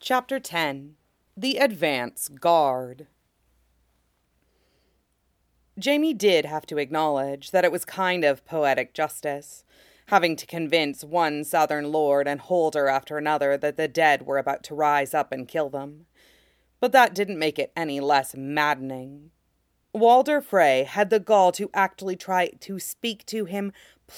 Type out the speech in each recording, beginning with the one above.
Chapter 10. The Advance Guard. Jaime did have to acknowledge that it was kind of poetic justice, having to convince one southern lord and holder after another that the dead were about to rise up and kill them. But that didn't make it any less maddening. Walder Frey had the gall to actually try to speak to him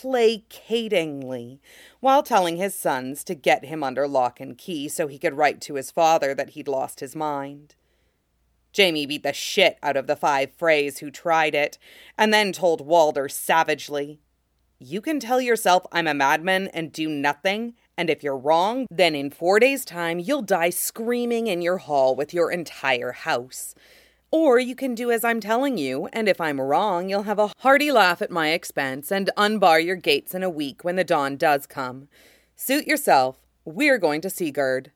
placatingly, while telling his sons to get him under lock and key so he could write to his father that he'd lost his mind. Jaime beat the shit out of the 5 Freys who tried it, and then told Walder savagely, "You can tell yourself I'm a madman and do nothing, and if you're wrong, then in 4 days' time you'll die screaming in your hall with your entire house. Or you can do as I'm telling you, and if I'm wrong, you'll have a hearty laugh at my expense and unbar your gates in a week when the dawn does come. Suit yourself, we're going to Sigurd."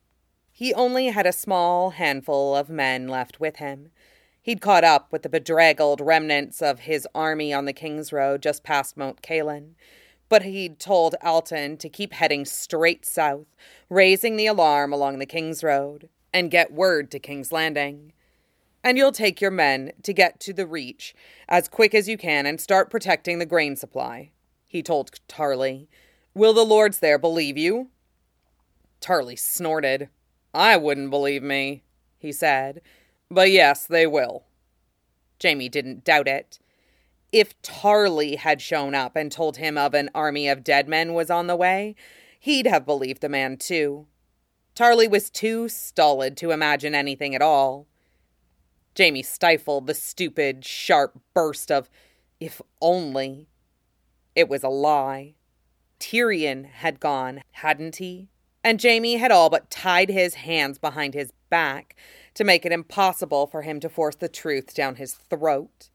He only had a small handful of men left with him. He'd caught up with the bedraggled remnants of his army on the King's Road just past Mount Caelan, but he'd told Alton to keep heading straight south, raising the alarm along the King's Road, and get word to King's Landing. "And you'll take your men to get to the Reach as quick as you can and start protecting the grain supply," he told Tarly. "Will the lords there believe you?" Tarly snorted. "I wouldn't believe me," he said. "But yes, they will." Jaime didn't doubt it. If Tarly had shown up and told him of an army of dead men was on the way, he'd have believed the man too. Tarly was too stolid to imagine anything at all. Jaime stifled the stupid, sharp burst of, if only. It was a lie. Tyrion had gone, hadn't he? And Jaime had all but tied his hands behind his back to make it impossible for him to force the truth down his throat.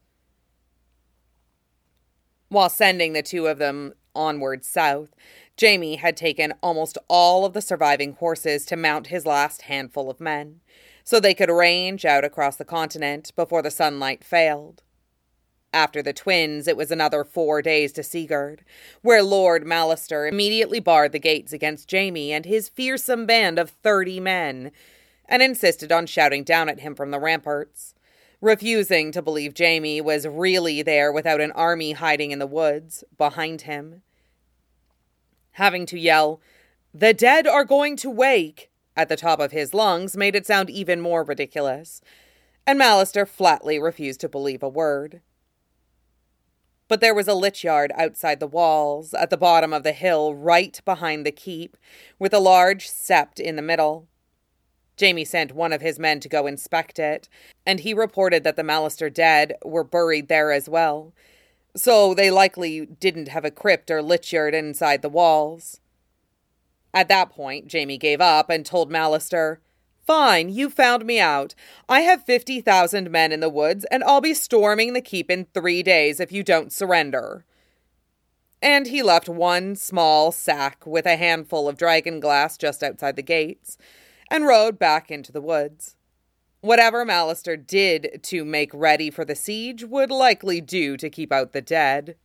While sending the 2 of them onward south, Jaime had taken almost all of the surviving horses to mount his last handful of men, so they could range out across the continent before the sunlight failed. After the twins, it was another 4 days to Sigurd, where Lord Mallister immediately barred the gates against Jaime and his fearsome band of 30 men, and insisted on shouting down at him from the ramparts, refusing to believe Jaime was really there without an army hiding in the woods behind him. Having to yell, "The dead are going to wake!" at the top of his lungs made it sound even more ridiculous, and Mallister flatly refused to believe a word. But there was a lich yard outside the walls, at the bottom of the hill, right behind the keep, with a large sept in the middle. Jaime sent one of his men to go inspect it, and he reported that the Mallister dead were buried there as well, so they likely didn't have a crypt or lich yard inside the walls. At that point, Jaime gave up and told Mallister, "Fine, you found me out. I have 50,000 men in the woods, and I'll be storming the keep in 3 days if you don't surrender." And he left one small sack with a handful of dragon glass just outside the gates, and rode back into the woods. Whatever Mallister did to make ready for the siege would likely do to keep out the dead.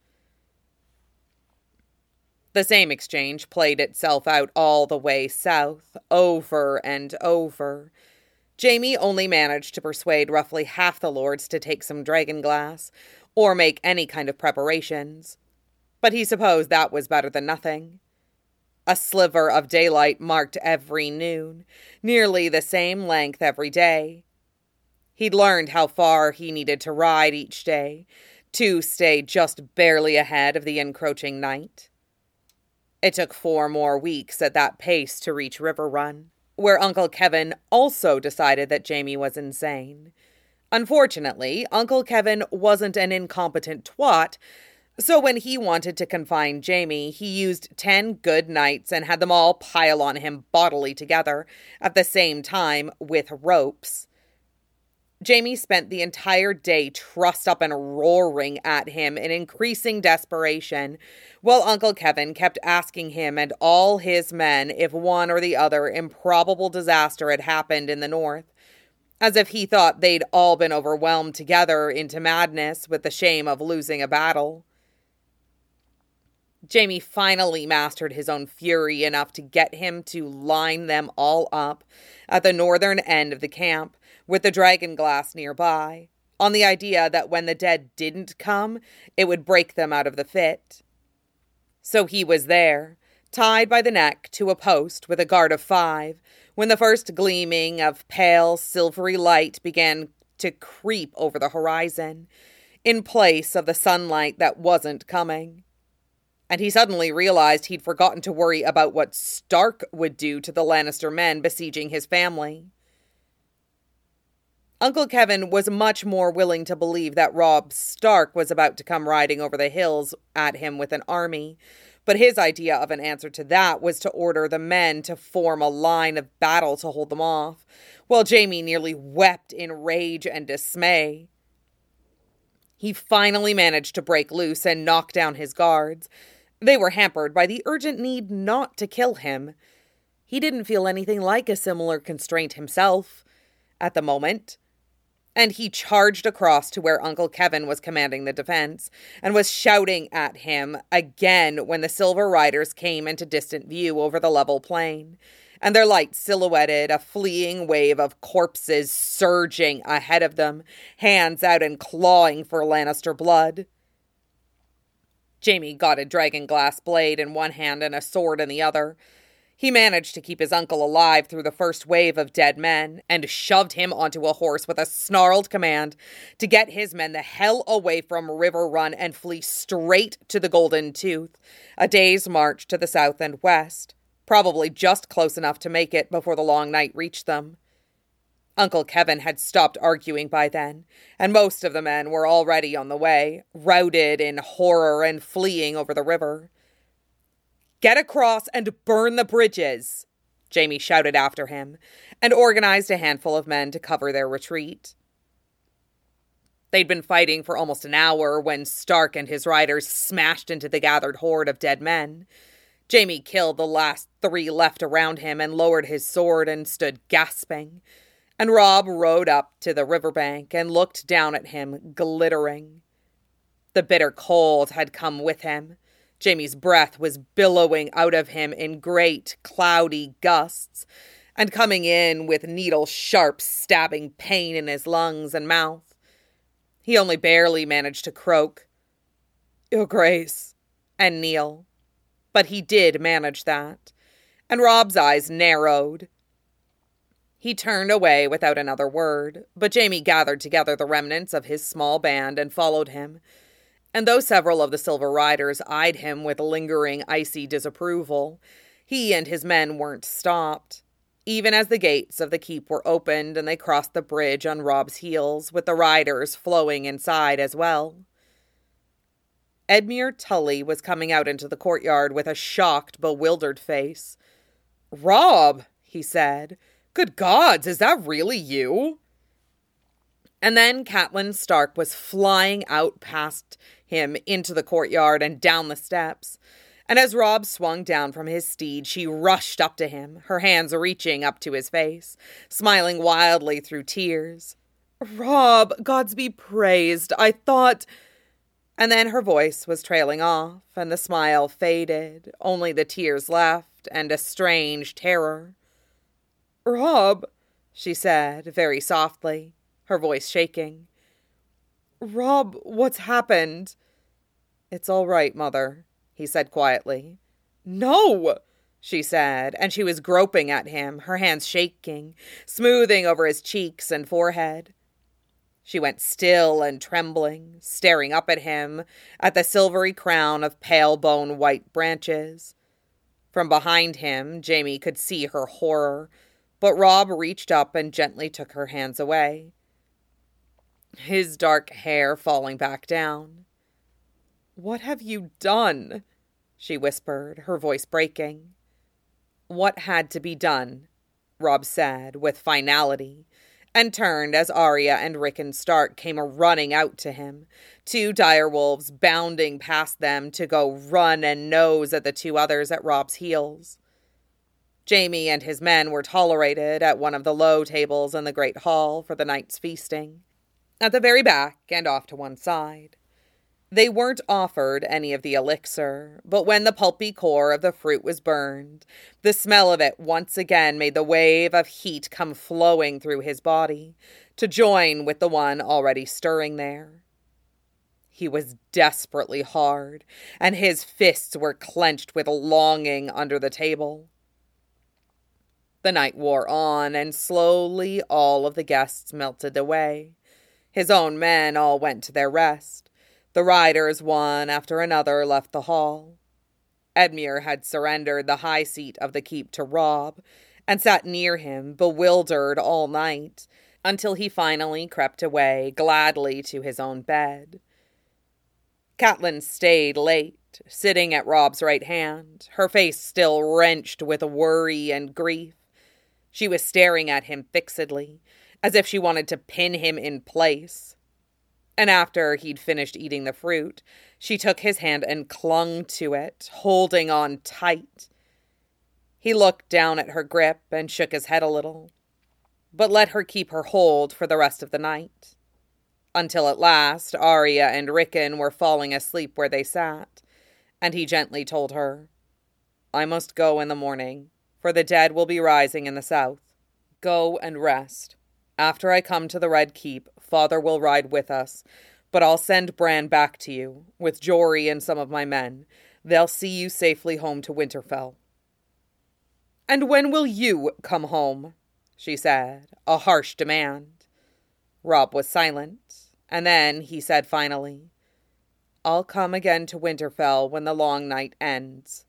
The same exchange played itself out all the way south, over and over. Jaime only managed to persuade roughly half the lords to take some dragonglass, or make any kind of preparations. But he supposed that was better than nothing. A sliver of daylight marked every noon, nearly the same length every day. He'd learned how far he needed to ride each day, to stay just barely ahead of the encroaching night. It took 4 more weeks at that pace to reach Riverrun, where Uncle Kevin also decided that Jaime was insane. Unfortunately, Uncle Kevin wasn't an incompetent twat, so when he wanted to confine Jaime, he used 10 good knights and had them all pile on him bodily together, at the same time with ropes. Jaime spent the entire day trussed up and roaring at him in increasing desperation, while Uncle Kevin kept asking him and all his men if one or the other improbable disaster had happened in the north, as if he thought they'd all been overwhelmed together into madness with the shame of losing a battle. Jaime finally mastered his own fury enough to get him to line them all up at the northern end of the camp, with the dragon glass nearby, on the idea that when the dead didn't come, it would break them out of the fit. So he was there, tied by the neck to a post with a guard of 5, when the first gleaming of pale, silvery light began to creep over the horizon, in place of the sunlight that wasn't coming. And he suddenly realized he'd forgotten to worry about what Stark would do to the Lannister men besieging his family. Uncle Kevin was much more willing to believe that Robb Stark was about to come riding over the hills at him with an army, but his idea of an answer to that was to order the men to form a line of battle to hold them off, while Jaime nearly wept in rage and dismay. He finally managed to break loose and knock down his guards. They were hampered by the urgent need not to kill him. He didn't feel anything like a similar constraint himself at the moment. And he charged across to where Uncle Kevin was commanding the defense, and was shouting at him again when the Silver Riders came into distant view over the level plain, and their light silhouetted a fleeing wave of corpses surging ahead of them, hands out and clawing for Lannister blood. Jaime got a dragon glass blade in one hand and a sword in the other. He managed to keep his uncle alive through the first wave of dead men, and shoved him onto a horse with a snarled command to get his men the hell away from River Run and flee straight to the Golden Tooth, a day's march to the south and west, probably just close enough to make it before the long night reached them. Uncle Kevin had stopped arguing by then, and most of the men were already on the way, routed in horror and fleeing over the river. "Get across and burn the bridges," Jaime shouted after him, and organized a handful of men to cover their retreat. They'd been fighting for almost an hour when Stark and his riders smashed into the gathered horde of dead men. Jaime killed the last 3 left around him and lowered his sword and stood gasping. And Robb rode up to the riverbank and looked down at him, glittering. The bitter cold had come with him. Jaime's breath was billowing out of him in great, cloudy gusts, and coming in with needle-sharp stabbing pain in his lungs and mouth. He only barely managed to croak, "Your Grace," and kneel. But he did manage that, and Robb's eyes narrowed. He turned away without another word, but Jaime gathered together the remnants of his small band and followed him. And though several of the Silver Riders eyed him with lingering, icy disapproval, he and his men weren't stopped, even as the gates of the keep were opened and they crossed the bridge on Robb's heels, with the riders flowing inside as well. Edmure Tully was coming out into the courtyard with a shocked, bewildered face. "Robb," he said. "Good gods, is that really you?" And then Catelyn Stark was flying out past him into the courtyard and down the steps. And as Robb swung down from his steed, she rushed up to him, her hands reaching up to his face, smiling wildly through tears. "Robb, gods be praised, I thought—" And then her voice was trailing off, and the smile faded, only the tears left, and a strange terror. "Robb," she said, very softly, her voice shaking. "Robb, what's happened?" "It's all right, Mother," he said quietly. "No!" she said, and she was groping at him, her hands shaking, smoothing over his cheeks and forehead. She went still and trembling, staring up at him, at the silvery crown of pale bone white branches. From behind him, Jaime could see her horror, but Robb reached up and gently took her hands away, his dark hair falling back down. "What have you done?" she whispered, her voice breaking. "What had to be done," Robb said with finality, and turned as Arya and Rickon Stark came running out to him, 2 direwolves bounding past them to go run and nose at the 2 others at Robb's heels. Jaime and his men were tolerated at one of the low tables in the great hall for the night's feasting, at the very back and off to one side. They weren't offered any of the elixir, but when the pulpy core of the fruit was burned, the smell of it once again made the wave of heat come flowing through his body, to join with the one already stirring there. He was desperately hard, and his fists were clenched with longing under the table. The night wore on, and slowly all of the guests melted away. His own men all went to their rest. The riders, one after another, left the hall. Edmure had surrendered the high seat of the keep to Robb, and sat near him, bewildered all night, until he finally crept away gladly to his own bed. Catelyn stayed late, sitting at Robb's right hand, her face still wrenched with worry and grief. She was staring at him fixedly, as if she wanted to pin him in place. And after he'd finished eating the fruit, she took his hand and clung to it, holding on tight. He looked down at her grip and shook his head a little, but let her keep her hold for the rest of the night. Until at last Arya and Rickon were falling asleep where they sat, and he gently told her, "I must go in the morning, for the dead will be rising in the south. Go and rest. After I come to the Red Keep, Father will ride with us, but I'll send Bran back to you, with Jory and some of my men. They'll see you safely home to Winterfell." "And when will you come home?" she said, a harsh demand. Robb was silent, and then he said finally, "I'll come again to Winterfell when the long night ends."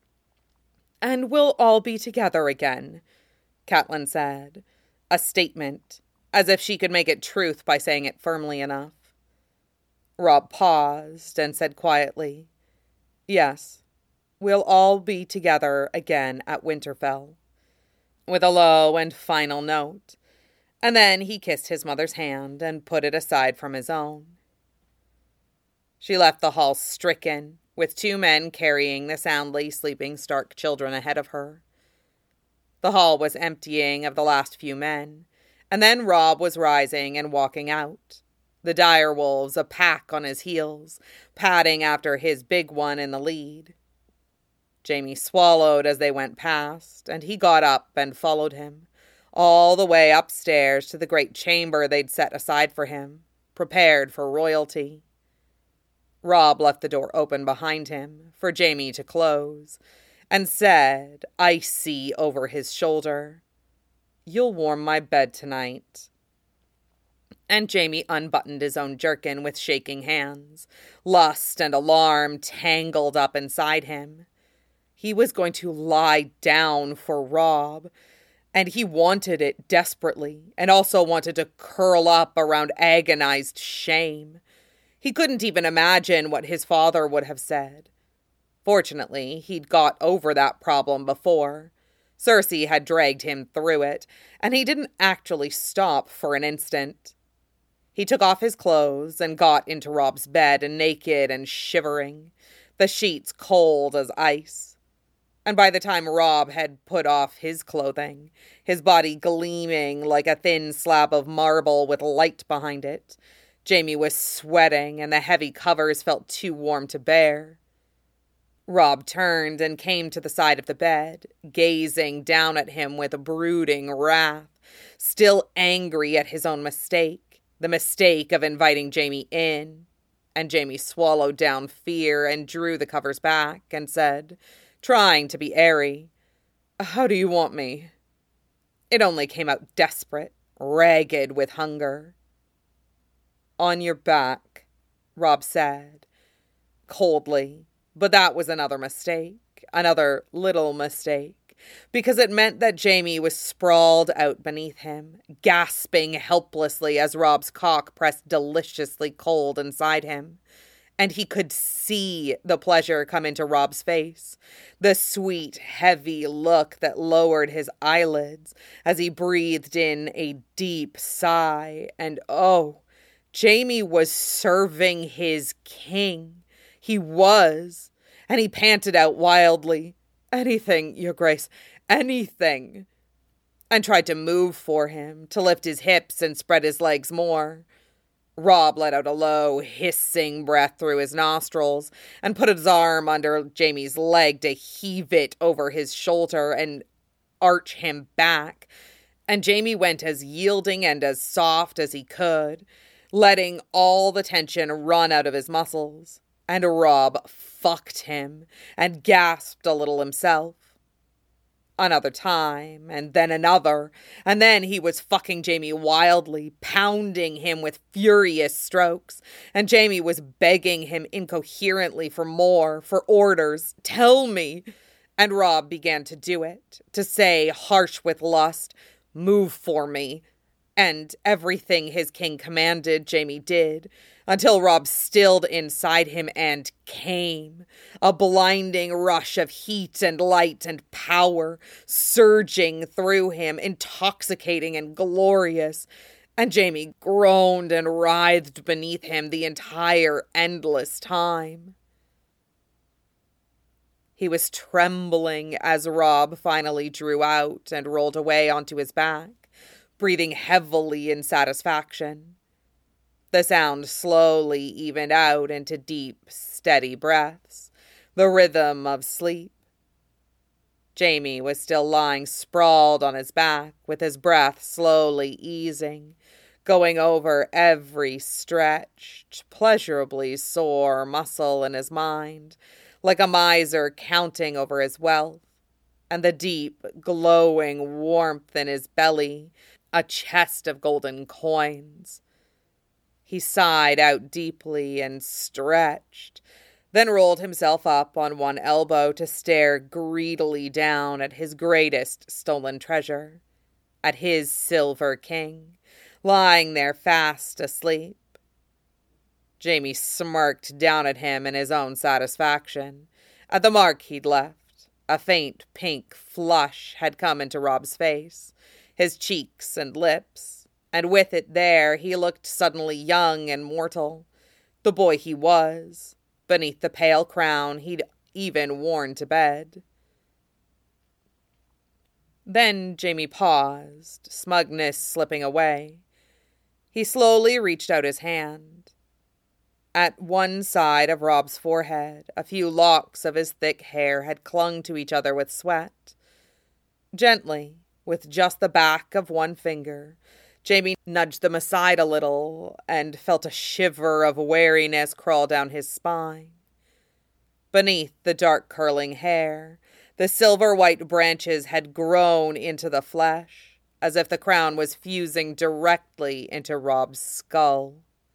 "And we'll all be together again," Catelyn said, a statement, as if she could make it truth by saying it firmly enough. Robb paused and said quietly, "Yes, we'll all be together again at Winterfell," with a low and final note, and then he kissed his mother's hand and put it aside from his own. She left the hall stricken, with 2 men carrying the soundly sleeping Stark children ahead of her. The hall was emptying of the last few men, and then Robb was rising and walking out, the direwolves a pack on his heels, padding after his big one in the lead. Jaime swallowed as they went past, and he got up and followed him, all the way upstairs to the great chamber they'd set aside for him, prepared for royalty. Robb left the door open behind him for Jaime to close, and said, icy over his shoulder, "You'll warm my bed tonight." And Jaime unbuttoned his own jerkin with shaking hands, lust and alarm tangled up inside him. He was going to lie down for Robb, and he wanted it desperately, and also wanted to curl up around agonized shame. He couldn't even imagine what his father would have said. Fortunately, he'd got over that problem before. Cersei had dragged him through it, and he didn't actually stop for an instant. He took off his clothes and got into Robb's bed, naked and shivering, the sheets cold as ice. And by the time Robb had put off his clothing, his body gleaming like a thin slab of marble with light behind it, Jaime was sweating and the heavy covers felt too warm to bear. Robb turned and came to the side of the bed, gazing down at him with a brooding wrath, still angry at his own mistake, the mistake of inviting Jaime in. And Jaime swallowed down fear and drew the covers back and said, trying to be airy, "How do you want me?" It only came out desperate, ragged with hunger. "On your back," Robb said, coldly. But that was another mistake, another little mistake, because it meant that Jaime was sprawled out beneath him, gasping helplessly as Robb's cock pressed deliciously cold inside him. And he could see the pleasure come into Robb's face, the sweet, heavy look that lowered his eyelids as he breathed in a deep sigh. And oh, Jaime was serving his king. He was, and he panted out wildly, "Anything, Your Grace, anything," and tried to move for him, to lift his hips and spread his legs more. Rob let out a low, hissing breath through his nostrils and put his arm under Jamie's leg to heave it over his shoulder and arch him back. And Jamie went as yielding and as soft as he could, letting all the tension run out of his muscles. And Rob fucked him and gasped a little himself. Another time, and then another, and then he was fucking Jamie wildly, pounding him with furious strokes, and Jamie was begging him incoherently for more, for orders. Tell me. And Rob began to do it, to say, harsh with lust, move for me. And everything his king commanded, Jamie did, until Rob stilled inside him and came. A blinding rush of heat and light and power surging through him, intoxicating and glorious. And Jamie groaned and writhed beneath him the entire endless time. He was trembling as Rob finally drew out and rolled away onto his back, breathing heavily in satisfaction. The sound slowly evened out into deep, steady breaths, the rhythm of sleep. Jamie was still lying sprawled on his back, with his breath slowly easing, going over every stretched, pleasurably sore muscle in his mind, like a miser counting over his wealth, and the deep, glowing warmth in his belly, a chest of golden coins. He sighed out deeply and stretched, then rolled himself up on one elbow to stare greedily down at his greatest stolen treasure, at his silver king, lying there fast asleep. Jamie smirked down at him in his own satisfaction, at the mark he'd left. A faint pink flush had come into Rob's face, his cheeks and lips, and with it there he looked suddenly young and mortal, the boy he was, beneath the pale crown he'd even worn to bed. Then Jamie paused, smugness slipping away. He slowly reached out his hand. At one side of Rob's forehead, a few locks of his thick hair had clung to each other with sweat. Gently, with just the back of one finger, Jamie nudged them aside a little and felt a shiver of weariness crawl down his spine. Beneath the dark curling hair, the silver-white branches had grown into the flesh, as if the crown was fusing directly into Rob's skull.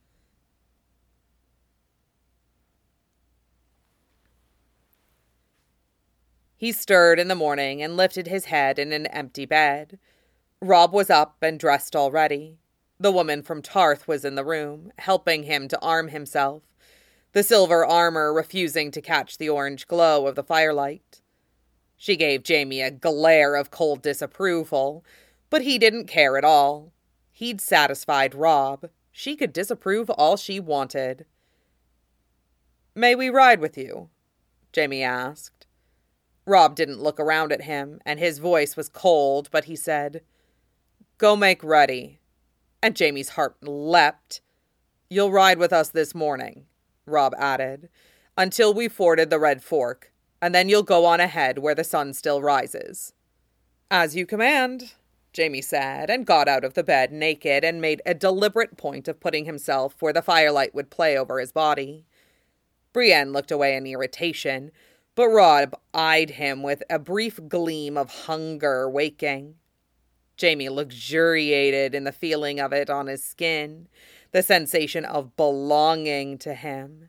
He stirred in the morning and lifted his head in an empty bed. Rob was up and dressed already. The woman from Tarth was in the room, helping him to arm himself, the silver armor refusing to catch the orange glow of the firelight. She gave Jamie a glare of cold disapproval, but he didn't care at all. He'd satisfied Rob. She could disapprove all she wanted. "May we ride with you?" Jamie asked. Rob didn't look around at him, and his voice was cold, but he said, "Go make ready." And Jamie's heart leapt. "You'll ride with us this morning," Rob added, "until we forded the Red Fork, and then you'll go on ahead where the sun still rises." "As you command," Jamie said, and got out of the bed naked and made a deliberate point of putting himself where the firelight would play over his body. Brienne looked away in irritation, but Rob eyed him with a brief gleam of hunger waking. Jamie luxuriated in the feeling of it on his skin, the sensation of belonging to him.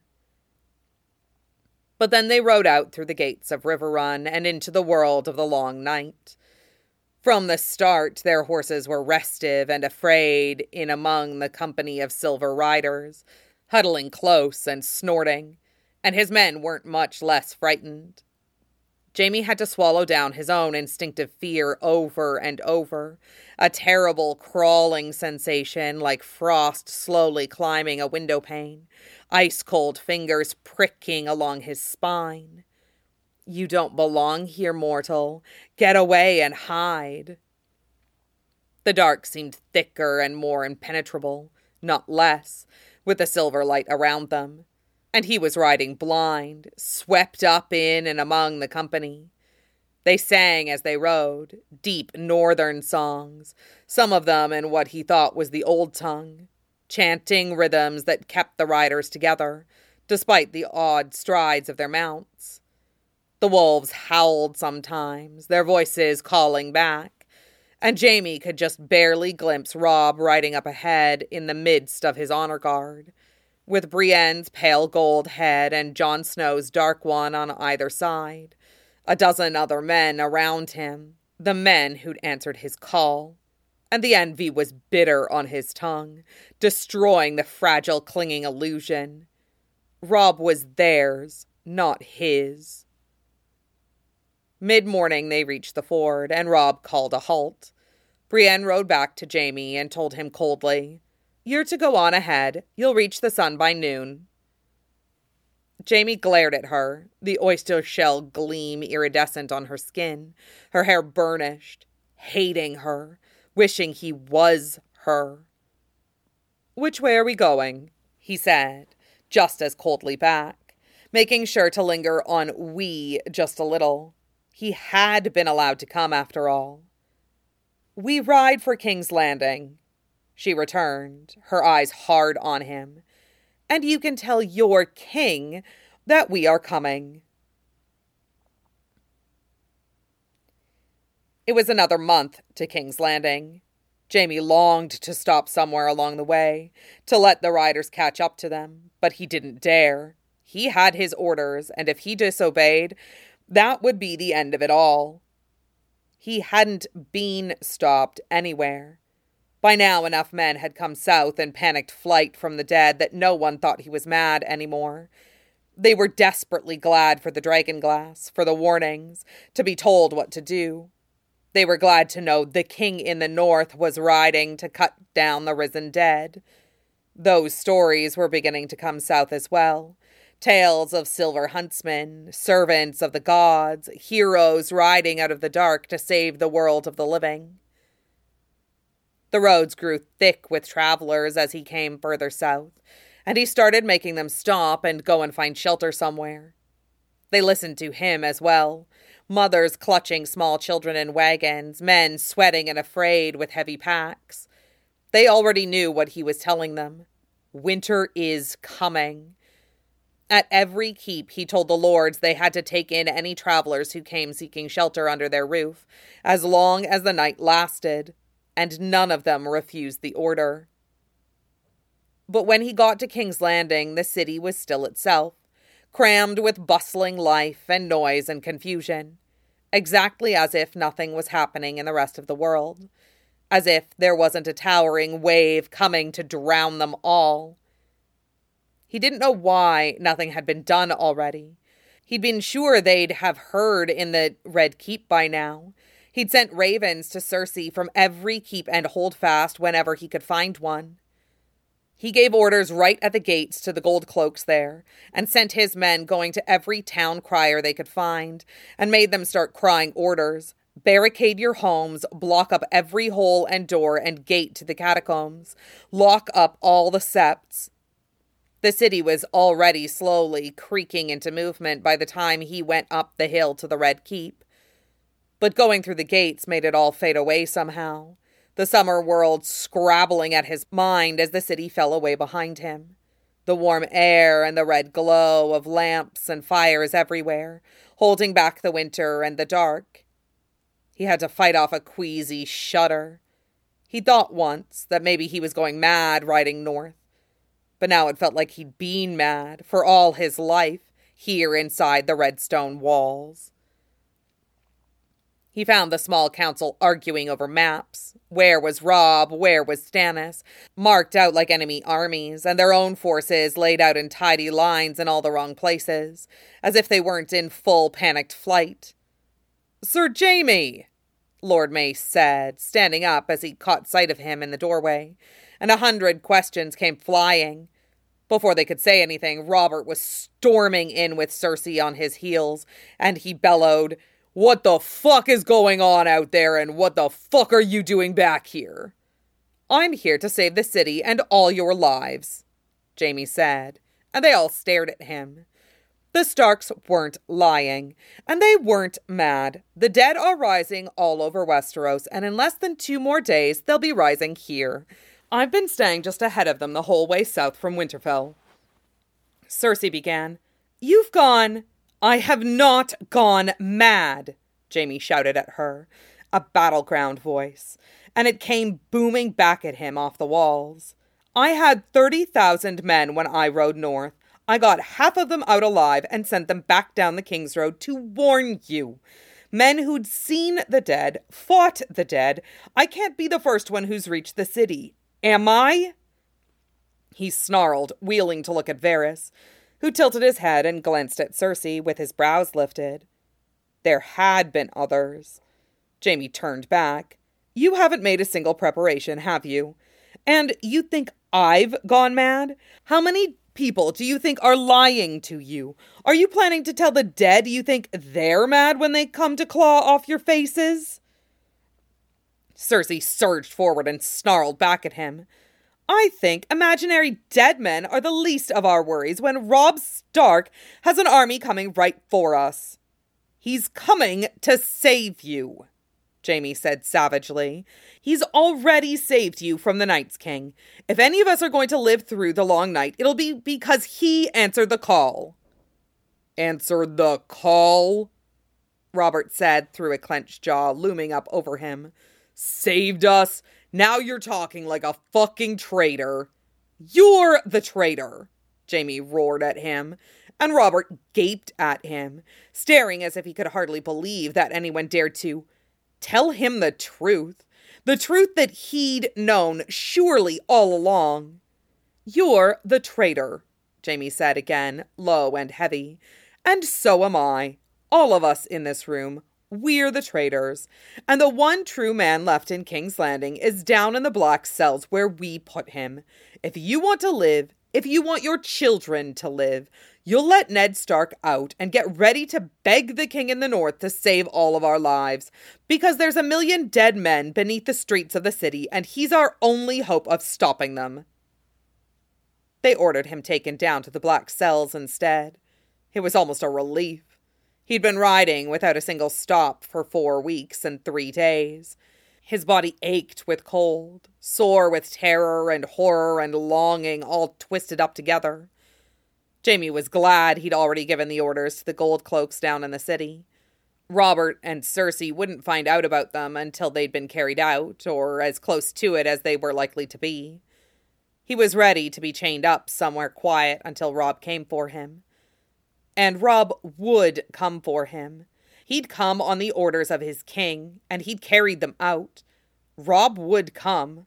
But then they rode out through the gates of Riverrun and into the world of the long night. From the start, their horses were restive and afraid in among the company of silver riders, huddling close and snorting, and his men weren't much less frightened. Jamie had to swallow down his own instinctive fear over and over, a terrible crawling sensation like frost slowly climbing a window pane, ice-cold fingers pricking along his spine. "You don't belong here, mortal. Get away and hide." The dark seemed thicker and more impenetrable. not less, with the silver light around them. And he was riding blind, swept up in and among the company. They sang as they rode, deep northern songs, some of them in what he thought was the old tongue, chanting rhythms that kept the riders together, despite the odd strides of their mounts. The wolves howled sometimes, their voices calling back, and Jaime could just barely glimpse Robb riding up ahead in the midst of his honor guard, with Brienne's pale gold head and Jon Snow's dark one on either side, a dozen other men around him, the men who'd answered his call. And the envy was bitter on his tongue, destroying the fragile clinging illusion. Robb was theirs, not his. Mid-morning they reached the ford, and Robb called a halt. Brienne rode back to Jaime and told him coldly, "You're to go on ahead. You'll reach the sun by noon." Jaime glared at her, the oyster shell gleam iridescent on her skin, her hair burnished, hating her, wishing he was her. "Which way are we going?" he said, just as coldly back, making sure to linger on "we" just a little. He had been allowed to come, after all. "We ride for King's Landing," she returned, her eyes hard on him. "And you can tell your king that we are coming." It was another month to King's Landing. Jaime longed to stop somewhere along the way, to let the riders catch up to them, but he didn't dare. He had his orders, and if he disobeyed, that would be the end of it all. He hadn't been stopped anywhere. By now enough men had come south in panicked flight from the dead that no one thought he was mad anymore. They were desperately glad for the dragonglass, for the warnings, to be told what to do. They were glad to know the king in the north was riding to cut down the risen dead. Those stories were beginning to come south as well. Tales of silver huntsmen, servants of the gods, heroes riding out of the dark to save the world of the living. The roads grew thick with travelers as he came further south, and he started making them stop and go and find shelter somewhere. They listened to him as well, mothers clutching small children in wagons, men sweating and afraid with heavy packs. They already knew what he was telling them. Winter is coming. At every keep, he told the lords they had to take in any travelers who came seeking shelter under their roof, as long as the night lasted, and none of them refused the order. But when he got to King's Landing, the city was still itself, crammed with bustling life and noise and confusion, exactly as if nothing was happening in the rest of the world, as if there wasn't a towering wave coming to drown them all. He didn't know why nothing had been done already. He'd been sure they'd have heard in the Red Keep by now. He'd sent ravens to Cersei from every keep and holdfast whenever he could find one. He gave orders right at the gates to the gold cloaks there, and sent his men going to every town crier they could find, and made them start crying orders. Barricade your homes, block up every hole and door and gate to the catacombs, lock up all the septs. The city was already slowly creaking into movement by the time he went up the hill to the Red Keep. But going through the gates made it all fade away somehow, the summer world scrabbling at his mind as the city fell away behind him. The warm air and the red glow of lamps and fires everywhere, holding back the winter and the dark. He had to fight off a queasy shudder. He thought once that maybe he was going mad riding north. But now it felt like he'd been mad for all his life here inside the redstone walls. He found the small council arguing over maps. Where was Robb? Where was Stannis? Marked out like enemy armies, and their own forces laid out in tidy lines in all the wrong places, as if they weren't in full panicked flight. "Sir Jaime," Lord Mace said, standing up as he caught sight of him in the doorway, and 100 questions came flying. Before they could say anything, Robert was storming in with Cersei on his heels, and he bellowed, "What the fuck is going on out there, and what the fuck are you doing back here?" I'm here to save the city and all your lives, Jaime said, and they all stared at him. The Starks weren't lying, and they weren't mad. The dead are rising all over Westeros, and in less than 2 more days, they'll be rising here. I've been staying just ahead of them the whole way south from Winterfell. Cersei began. You've gone... I have not gone mad, Jaime shouted at her, a battleground voice, and it came booming back at him off the walls. I had 30,000 men when I rode north. I got half of them out alive and sent them back down the King's Road to warn you. Men who'd seen the dead, fought the dead. I can't be the first one who's reached the city. Am I? He snarled, wheeling to look at Varys, who tilted his head and glanced at Cersei with his brows lifted. There had been others. Jaime turned back. You haven't made a single preparation, have you? And you think I've gone mad? How many people do you think are lying to you? Are you planning to tell the dead you think they're mad when they come to claw off your faces? Cersei surged forward and snarled back at him. I think imaginary dead men are the least of our worries when Robb Stark has an army coming right for us. He's coming to save you, Jaime said savagely. He's already saved you from the Night's King. If any of us are going to live through the long night, it'll be because he answered the call. Answered the call? Robert said through a clenched jaw looming up over him. Saved us? Now you're talking like a fucking traitor. You're the traitor, Jaime roared at him, and Robert gaped at him, staring as if he could hardly believe that anyone dared to tell him the truth that he'd known surely all along. You're the traitor, Jaime said again, low and heavy, and so am I. All of us in this room. We're the traitors, and the one true man left in King's Landing is down in the black cells where we put him. If you want to live, if you want your children to live, you'll let Ned Stark out and get ready to beg the king in the north to save all of our lives, because there's 1 million dead men beneath the streets of the city, and he's our only hope of stopping them. They ordered him taken down to the black cells instead. It was almost a relief. He'd been riding without a single stop for 4 weeks and 3 days. His body ached with cold, sore with terror and horror and longing all twisted up together. Jaime was glad he'd already given the orders to the gold cloaks down in the city. Robert and Cersei wouldn't find out about them until they'd been carried out, or as close to it as they were likely to be. He was ready to be chained up somewhere quiet until Robb came for him. And Robb would come for him. He'd come on the orders of his king, and he'd carried them out. Robb would come.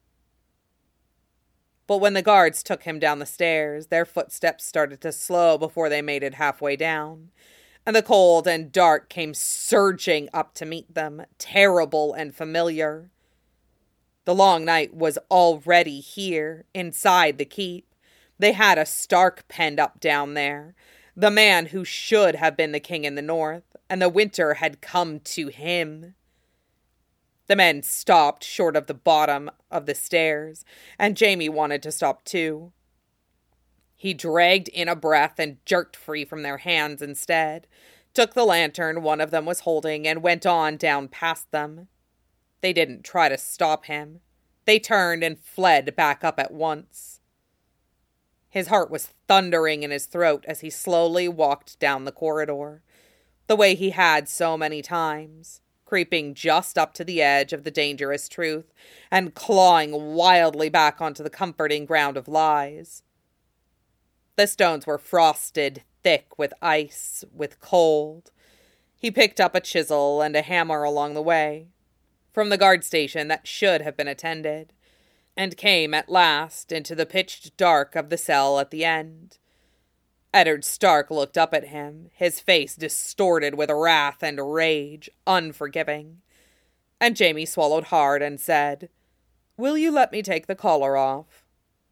But when the guards took him down the stairs, their footsteps started to slow before they made it halfway down, and the cold and dark came surging up to meet them, terrible and familiar. The long night was already here, inside the keep. They had a Stark penned up down there, the man who should have been the king in the north, and the winter had come to him. The men stopped short of the bottom of the stairs, and Jaime wanted to stop too. He dragged in a breath and jerked free from their hands instead, took the lantern one of them was holding, and went on down past them. They didn't try to stop him. They turned and fled back up at once. His heart was thundering in his throat as he slowly walked down the corridor, the way he had so many times, creeping just up to the edge of the dangerous truth and clawing wildly back onto the comforting ground of lies. The stones were frosted thick with ice, with cold. He picked up a chisel and a hammer along the way, from the guard station that should have been attended, and came at last into the pitched dark of the cell at the end. Eddard Stark looked up at him, his face distorted with wrath and rage, unforgiving. And Jaime swallowed hard and said, "Will you let me take the collar off?"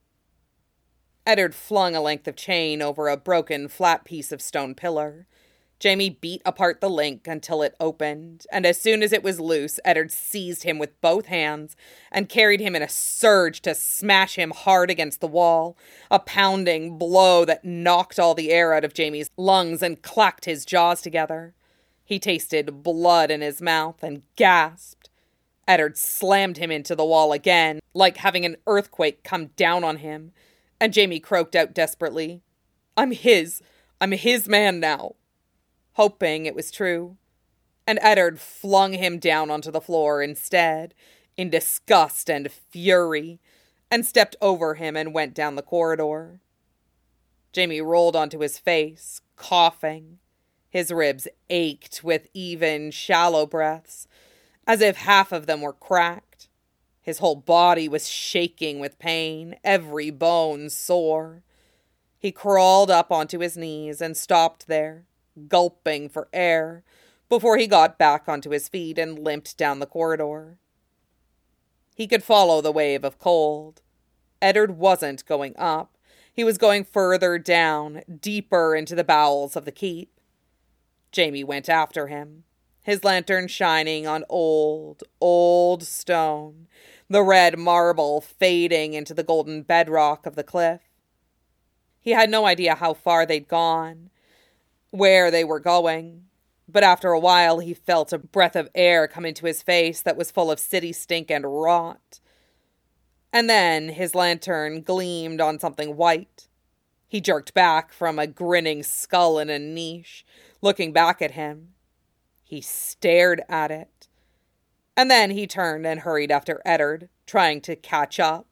Eddard flung a length of chain over a broken, flat piece of stone pillar. Jamie beat apart the link until it opened, and as soon as it was loose, Eddard seized him with both hands and carried him in a surge to smash him hard against the wall, a pounding blow that knocked all the air out of Jamie's lungs and clacked his jaws together. He tasted blood in his mouth and gasped. Eddard slammed him into the wall again, like having an earthquake come down on him, and Jamie croaked out desperately, I'm his man now," hoping it was true. And Eddard flung him down onto the floor instead, in disgust and fury, and stepped over him and went down the corridor. Jamie rolled onto his face, coughing. His ribs ached with even, shallow breaths, as if half of them were cracked. His whole body was shaking with pain, every bone sore. He crawled up onto his knees and stopped there, gulping for air, before he got back onto his feet and limped down the corridor. He could follow the wave of cold. Eddard wasn't going up. He was going further down, deeper into the bowels of the keep. Jamie went after him, his lantern shining on old, old stone, the red marble fading into the golden bedrock of the cliff. He had no idea how far they'd gone, where they were going, but after a while he felt a breath of air come into his face that was full of city stink and rot. And then his lantern gleamed on something white. He jerked back from a grinning skull in a niche, looking back at him. He stared at it. And then he turned and hurried after Eddard, trying to catch up.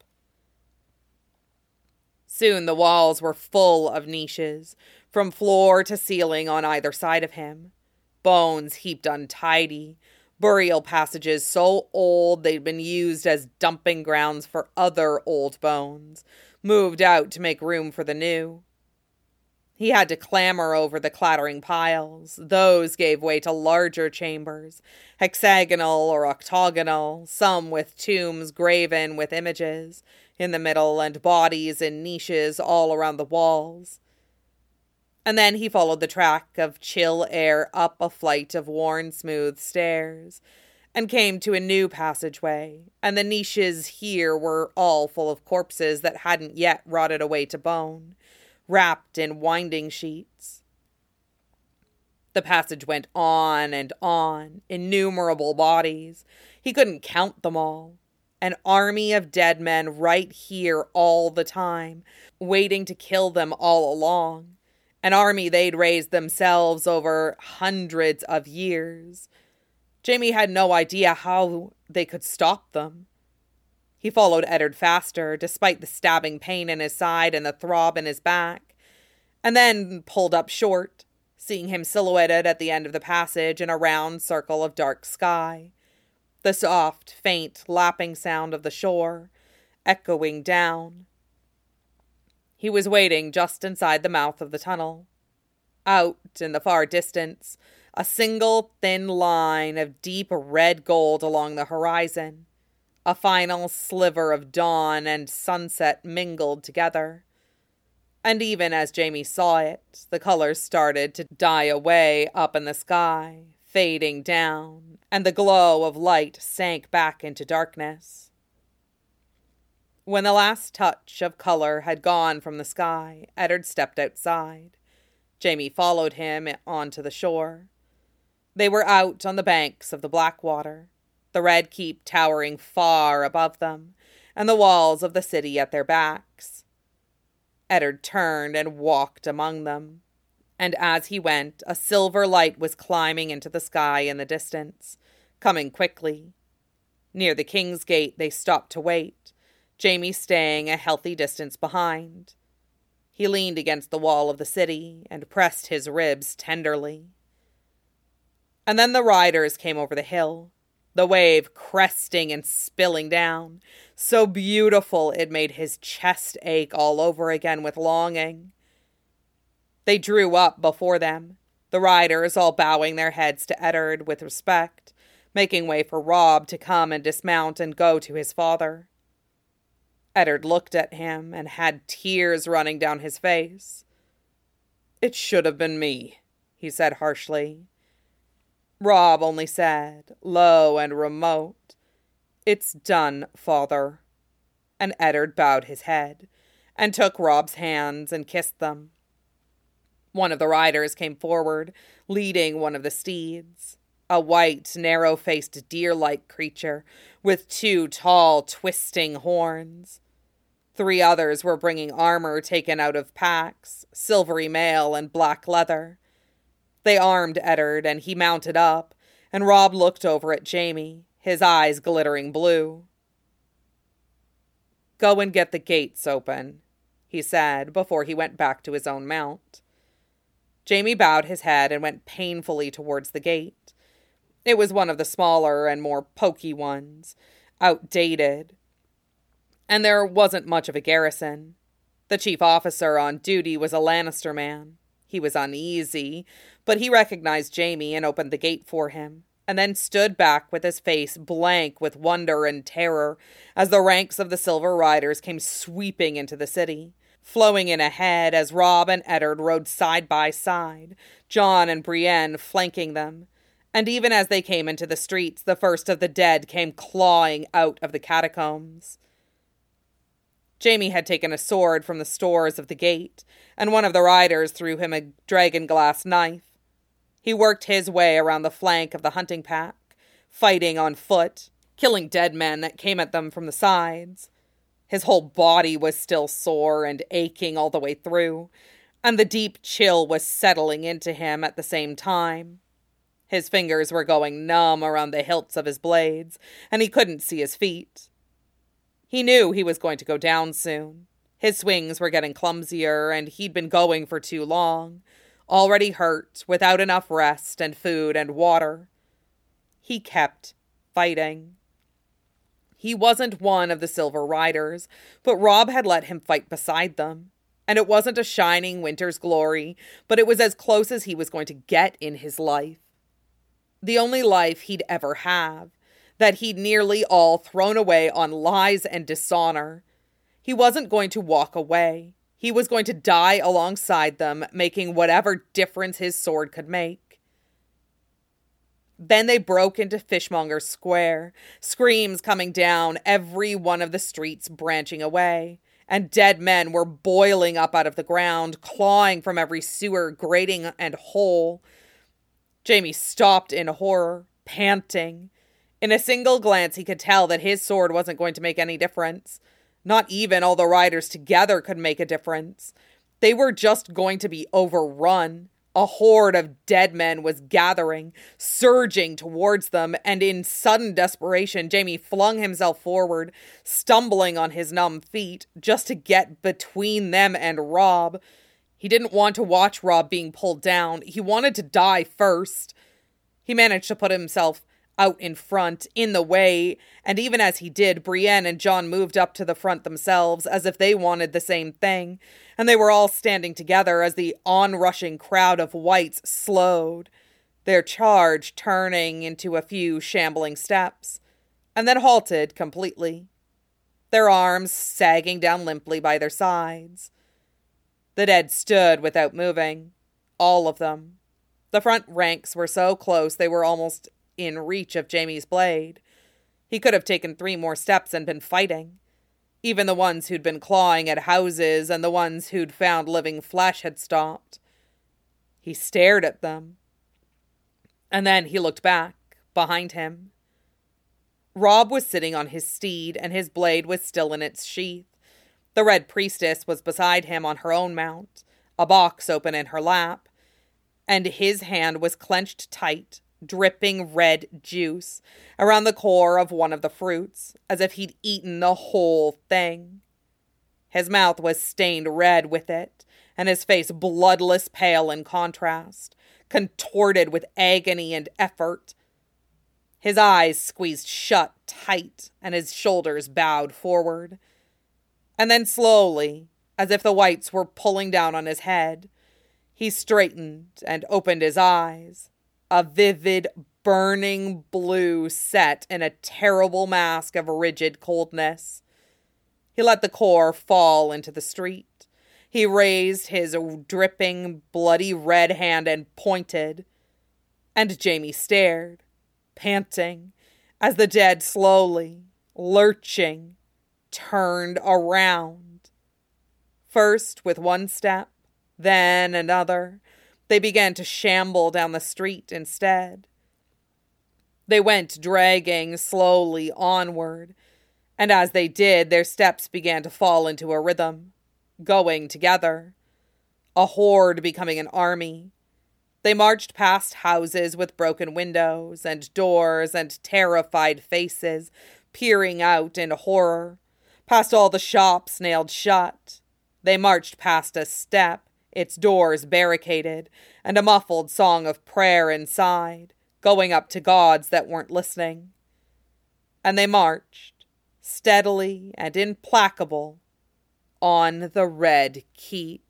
Soon the walls were full of niches, from floor to ceiling on either side of him. Bones heaped untidy, burial passages so old they'd been used as dumping grounds for other old bones, moved out to make room for the new. He had to clamber over the clattering piles. Those gave way to larger chambers, hexagonal or octagonal, some with tombs graven with images in the middle and bodies in niches all around the walls. And then he followed the track of chill air up a flight of worn smooth stairs and came to a new passageway, and the niches here were all full of corpses that hadn't yet rotted away to bone, wrapped in winding sheets. The passage went on and on, innumerable bodies. He couldn't count them all. An army of dead men right here all the time, waiting to kill them all along. An army they'd raised themselves over hundreds of years. Jamie had no idea how they could stop them. He followed Eddard faster, despite the stabbing pain in his side and the throb in his back, and then pulled up short, seeing him silhouetted at the end of the passage in a round circle of dark sky. The soft, faint lapping sound of the shore, echoing down. He was waiting just inside the mouth of the tunnel. Out in the far distance, a single thin line of deep red gold along the horizon. A final sliver of dawn and sunset mingled together. And even as Jamie saw it, the colors started to die away up in the sky, fading down, and the glow of light sank back into darkness. When the last touch of color had gone from the sky, Eddard stepped outside. Jamie followed him onto the shore. They were out on the banks of the Blackwater, the Red Keep towering far above them, and the walls of the city at their backs. Eddard turned and walked among them, and as he went, a silver light was climbing into the sky in the distance, coming quickly. Near the King's Gate they stopped to wait, Jamie staying a healthy distance behind. He leaned against the wall of the city and pressed his ribs tenderly. And then the riders came over the hill, the wave cresting and spilling down, so beautiful it made his chest ache all over again with longing. They drew up before them, the riders all bowing their heads to Eddard with respect, making way for Robb to come and dismount and go to his father. Eddard looked at him and had tears running down his face. "It should have been me," he said harshly. Rob only said, low and remote, "It's done, father." And Eddard bowed his head, and took Rob's hands and kissed them. One of the riders came forward, leading one of the steeds, a white, narrow-faced deer-like creature with 2 tall, twisting horns. 3 others were bringing armor taken out of packs, silvery mail and black leather. They armed Eddard, and he mounted up, and Rob looked over at Jaime, his eyes glittering blue. "Go and get the gates open," he said, before he went back to his own mount. Jaime bowed his head and went painfully towards the gate. It was one of the smaller and more poky ones, outdated. And there wasn't much of a garrison. The chief officer on duty was a Lannister man. He was uneasy, but he recognized Jaime and opened the gate for him, and then stood back with his face blank with wonder and terror as the ranks of the Silver Riders came sweeping into the city, flowing in ahead as Rob and Eddard rode side by side, Jon and Brienne flanking them. And even as they came into the streets, the first of the dead came clawing out of the catacombs. Jaime had taken a sword from the stores of the gate, and one of the riders threw him a dragon-glass knife. He worked his way around the flank of the hunting pack, fighting on foot, killing dead men that came at them from the sides. His whole body was still sore and aching all the way through, and the deep chill was settling into him at the same time. His fingers were going numb around the hilts of his blades, and he couldn't see his feet. He knew he was going to go down soon. His swings were getting clumsier, and he'd been going for too long, already hurt, without enough rest and food and water. He kept fighting. He wasn't one of the Silver Riders, but Rob had let him fight beside them. And it wasn't a shining winter's glory, but it was as close as he was going to get in his life. The only life he'd ever have, that he'd nearly all thrown away on lies and dishonor. He wasn't going to walk away. He was going to die alongside them, making whatever difference his sword could make. Then they broke into Fishmonger Square, screams coming down every one of the streets branching away, and dead men were boiling up out of the ground, clawing from every sewer, grating, and hole. Jaime stopped in horror, panting. In a single glance, he could tell that his sword wasn't going to make any difference. Not even all the riders together could make a difference. They were just going to be overrun. A horde of dead men was gathering, surging towards them, and in sudden desperation, Jaime flung himself forward, stumbling on his numb feet, just to get between them and Rob. He didn't want to watch Rob being pulled down. He wanted to die first. He managed to put himself out in front, in the way, and even as he did, Brienne and Jon moved up to the front themselves, as if they wanted the same thing, and they were all standing together as the onrushing crowd of whites slowed, their charge turning into a few shambling steps, and then halted completely, their arms sagging down limply by their sides. The dead stood without moving, all of them. The front ranks were so close they were almost in reach of Jaime's blade. He could have taken 3 more steps and been fighting. Even the ones who'd been clawing at houses and the ones who'd found living flesh had stopped. He stared at them. And then he looked back, behind him. Rob was sitting on his steed, and his blade was still in its sheath. The Red Priestess was beside him on her own mount, a box open in her lap, and his hand was clenched tight, dripping red juice around the core of one of the fruits, as if he'd eaten the whole thing. His mouth was stained red with it, and his face bloodless pale in contrast, contorted with agony and effort. His eyes squeezed shut tight, and his shoulders bowed forward. And then slowly, as if the whites were pulling down on his head, he straightened and opened his eyes. A vivid, burning blue set in a terrible mask of rigid coldness. He let the core fall into the street. He raised his dripping, bloody red hand and pointed. And Jamie stared, panting, as the dead slowly, lurching, turned around. First with one step, then another, they began to shamble down the street instead. They went dragging slowly onward, and as they did, their steps began to fall into a rhythm, going together, a horde becoming an army. They marched past houses with broken windows and doors and terrified faces peering out in horror, past all the shops nailed shut. They marched past a step, its doors barricaded, and a muffled song of prayer inside, going up to gods that weren't listening. And they marched, steadily and implacable, on the Red Keep.